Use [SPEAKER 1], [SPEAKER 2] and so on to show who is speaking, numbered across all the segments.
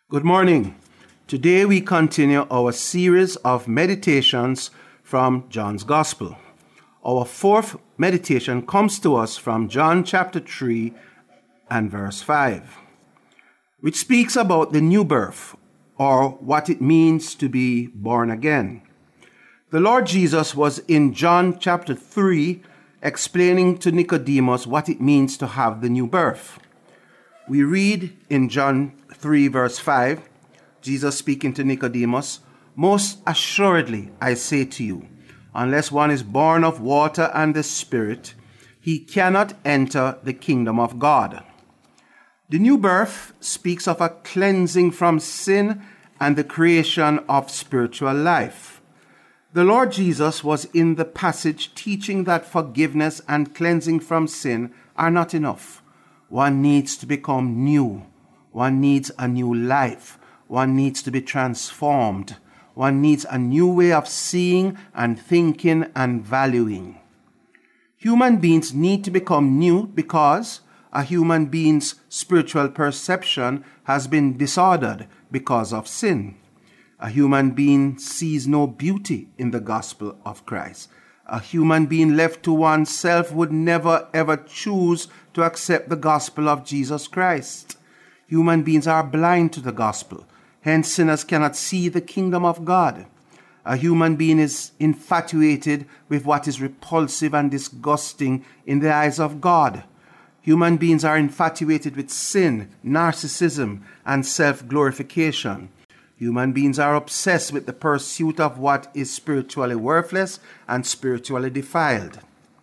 [SPEAKER 1] Good morning. Today we continue our series of meditations from John's Gospel. Our fourth meditation comes to us from John chapter 3 and verse 5, which speaks about the new birth, or what it means to be born again. The Lord Jesus was in John chapter 3 explaining to Nicodemus what it means to have the new birth. We read in John 3 verse 5, Jesus speaking to Nicodemus, "Most assuredly I say to you, unless one is born of water and the Spirit, he cannot enter the kingdom of God." The new birth speaks of a cleansing from sin and the creation of spiritual life. The Lord Jesus was in the passage teaching that forgiveness and cleansing from sin are not enough. One needs to become new. One needs a new life. One needs to be transformed. One needs a new way of seeing and thinking and valuing. Human beings need to become new because a human being's spiritual perception has been disordered because of sin. A human being sees no beauty in the gospel of Christ. A human being left to oneself would never ever choose to accept the gospel of Jesus Christ. Human beings are blind to the gospel. Hence, sinners cannot see the kingdom of God. A human being is infatuated with what is repulsive and disgusting in the eyes of God. Human beings are infatuated with sin, narcissism, and self-glorification. Human beings are obsessed with the pursuit of what is spiritually worthless and spiritually defiled.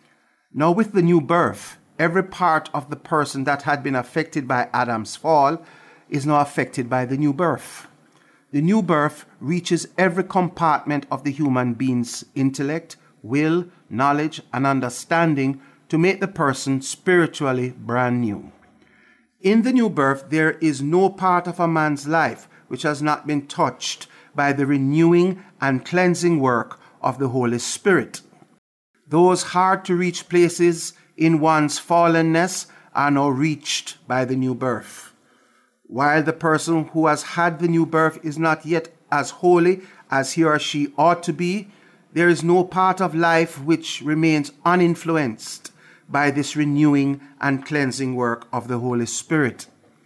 [SPEAKER 1] Now, with the new birth, every part of the person that had been affected by Adam's fall is now affected by the new birth. The new birth reaches every compartment of the human being's intellect, will, knowledge, and understanding to make the person spiritually brand new. In the new birth, there is no part of a man's life which has not been touched by the renewing and cleansing work of the Holy Spirit. Those hard-to-reach places in one's fallenness are now reached by the new birth. While the person who has had the new birth is not yet as holy as he or she ought to be, there is no part of life which remains uninfluenced by this renewing and cleansing work of the Holy Spirit.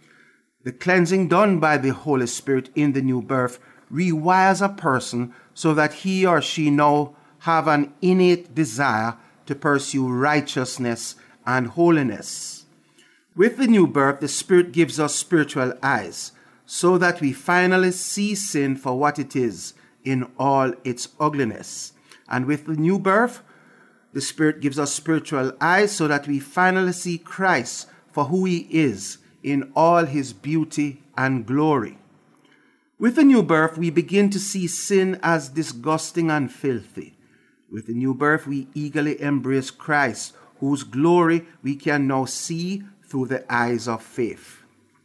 [SPEAKER 1] The cleansing done by the Holy Spirit in the new birth rewires a person so that he or she now have an innate desire to pursue righteousness and holiness. With the new birth, the Spirit gives us spiritual eyes so that we finally see sin for what it is in all its ugliness. And with the new birth, the Spirit gives us spiritual eyes so that we finally see Christ for who he is in all his beauty and glory. With the new birth, we begin to see sin as disgusting and filthy. With the new birth, we eagerly embrace Christ, whose glory we can now see through the eyes of faith.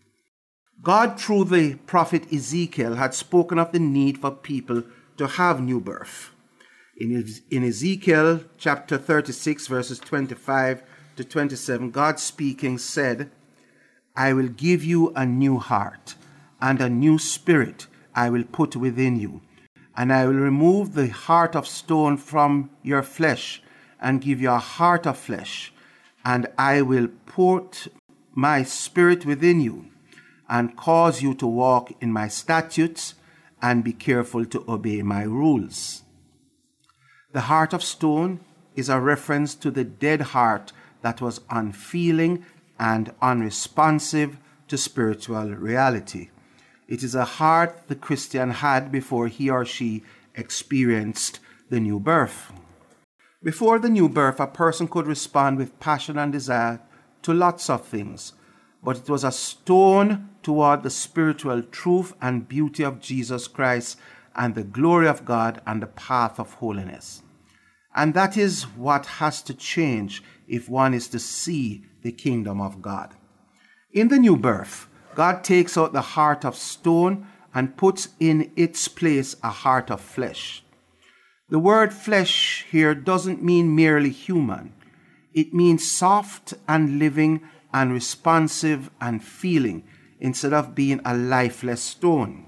[SPEAKER 1] God, through the prophet Ezekiel, had spoken of the need for people to have new birth. In Ezekiel chapter 36, verses 25 to 27, God speaking said, "I will give you a new heart, and a new spirit I will put within you. And I will remove the heart of stone from your flesh, and give you a heart of flesh. And I will put my spirit within you, and cause you to walk in my statutes, and be careful to obey my rules." The heart of stone is a reference to the dead heart that was unfeeling and unresponsive to spiritual reality. It is a heart the Christian had before he or she experienced the new birth. Before the new birth, a person could respond with passion and desire to lots of things, but it was a stone toward the spiritual truth and beauty of Jesus Christ and the glory of God and the path of holiness. And that is what has to change if one is to see the kingdom of God. In the new birth, God takes out the heart of stone and puts in its place a heart of flesh. The word flesh here doesn't mean merely human. It means soft and living and responsive and feeling. instead of being a lifeless stone.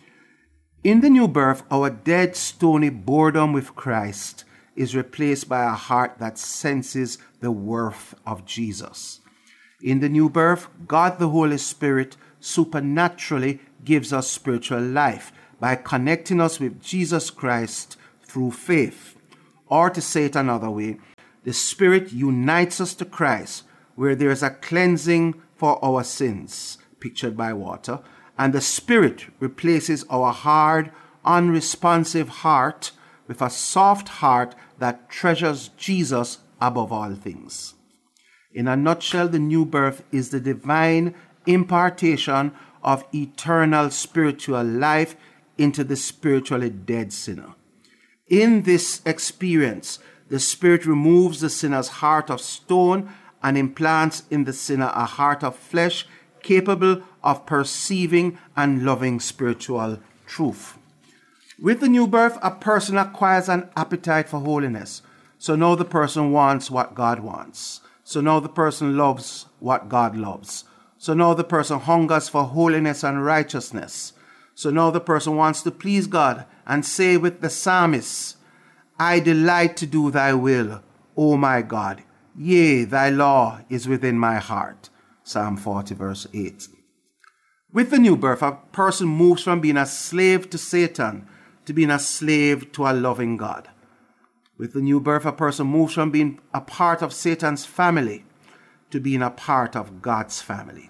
[SPEAKER 1] In the new birth, our dead, stony boredom with Christ is replaced by a heart that senses the worth of Jesus. In the new birth, God the Holy Spirit supernaturally gives us spiritual life by connecting us with Jesus Christ through faith. Or to say it another way, the Spirit unites us to Christ, where there is a cleansing for our sins, pictured by water, and the Spirit replaces our hard, unresponsive heart with a soft heart that treasures Jesus above all things. In a nutshell, the new birth is the divine impartation of eternal spiritual life into the spiritually dead sinner. In this experience, the Spirit removes the sinner's heart of stone and implants in the sinner a heart of flesh capable of perceiving and loving spiritual truth. With the new birth, a person acquires an appetite for holiness. So now the person wants what God wants. So now the person loves what God loves. So now the person hungers for holiness and righteousness. So now the person wants to please God and say with the psalmist, I delight to do thy will, O my God. Yea, thy law is within my heart. Psalm 40 verse 8. With the new birth, a person moves from being a slave to Satan to being a slave to a loving God. With the new birth, a person moves from being a part of Satan's family to being a part of God's family.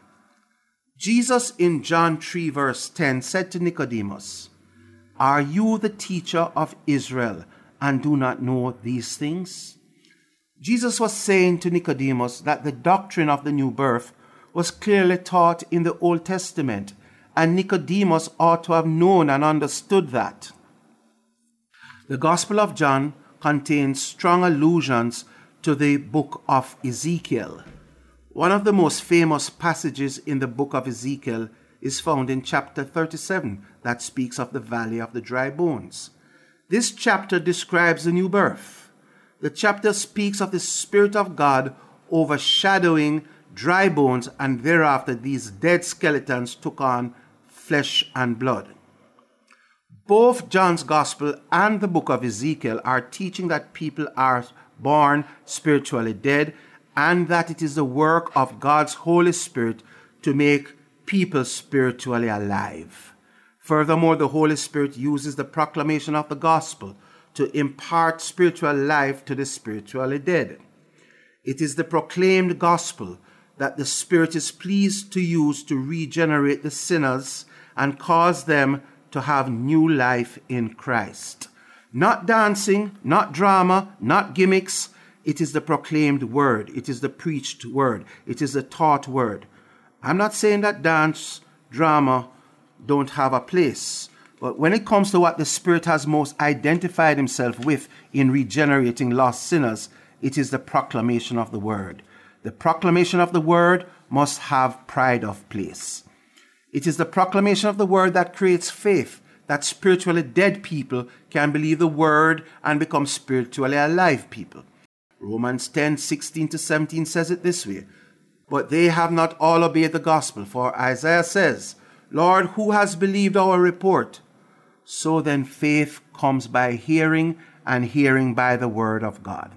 [SPEAKER 1] Jesus in John 3 verse 10 said to Nicodemus, Are you the teacher of Israel and do not know these things? Jesus was saying to Nicodemus that the doctrine of the new birth was clearly taught in the Old Testament, and Nicodemus ought to have known and understood that. The Gospel of John contains strong allusions to the book of Ezekiel. One of the most famous passages in the book of Ezekiel is found in chapter 37 that speaks of the valley of the dry bones. This chapter describes the new birth. The chapter speaks of the Spirit of God overshadowing dry bones, and thereafter these dead skeletons took on flesh and blood. Both John's Gospel and the book of Ezekiel are teaching that people are born spiritually dead, and that it is the work of God's Holy Spirit to make people spiritually alive. Furthermore, the Holy Spirit uses the proclamation of the gospel to impart spiritual life to the spiritually dead. It is the proclaimed gospel that the Spirit is pleased to use to regenerate the sinners and cause them to have new life in Christ. Not dancing, not drama, not gimmicks. It is the proclaimed word. It is the preached word. It is the taught word. I'm not saying that dance, drama don't have a place. But when it comes to what the Spirit has most identified himself with in regenerating lost sinners, it is the proclamation of the word. The proclamation of the word must have pride of place. It is the proclamation of the word that creates faith, that spiritually dead people can believe the word and become spiritually alive people. Romans 10:16-17 says it this way, But they have not all obeyed the gospel, for Isaiah says, Lord, who has believed our report? So then faith comes by hearing, and hearing by the word of God.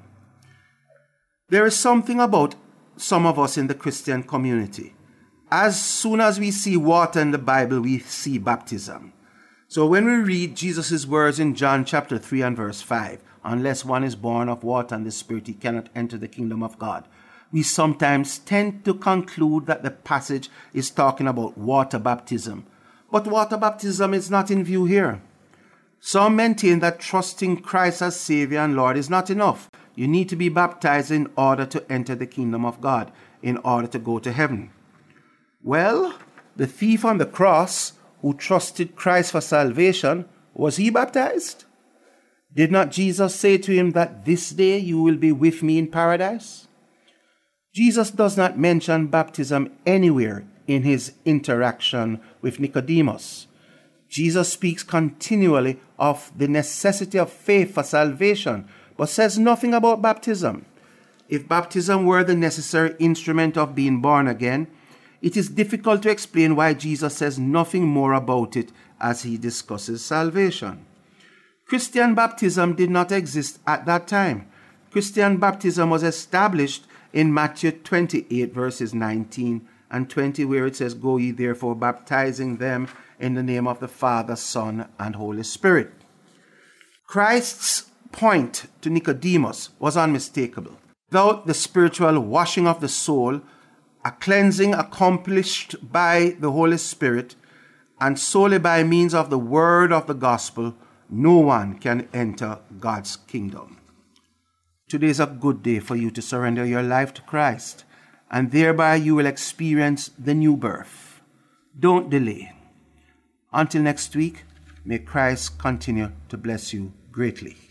[SPEAKER 1] There is something about some of us in the Christian community. As soon as we see water in the Bible, we see baptism. So when we read Jesus' words in John chapter 3 and verse 5, unless one is born of water and the Spirit, he cannot enter the kingdom of God, we sometimes tend to conclude that the passage is talking about water baptism. But water baptism is not in view here. Some maintain that trusting Christ as Savior and Lord is not enough. You need to be baptized in order to enter the kingdom of God, in order to go to heaven. Well, the thief on the cross who trusted Christ for salvation, was he baptized? Did not Jesus say to him that this day you will be with me in paradise? Jesus does not mention baptism anywhere in his interaction with Nicodemus. Jesus speaks continually of the necessity of faith for salvation, but says nothing about baptism. If baptism were the necessary instrument of being born again, It is difficult to explain why Jesus says nothing more about it as he discusses salvation. Christian baptism did not exist at that time. Christian baptism was established in Matthew 28 verses 19 and 20, where it says, "Go ye therefore, baptizing them in the name of the Father, Son, and Holy Spirit." Christ's point to Nicodemus was unmistakable. Without the spiritual washing of the soul, a cleansing accomplished by the Holy Spirit, and solely by means of the word of the gospel, no one can enter God's kingdom. Today is a good day for you to surrender your life to Christ, and thereby you will experience the new birth. Don't delay. Until next week, may Christ continue to bless you greatly.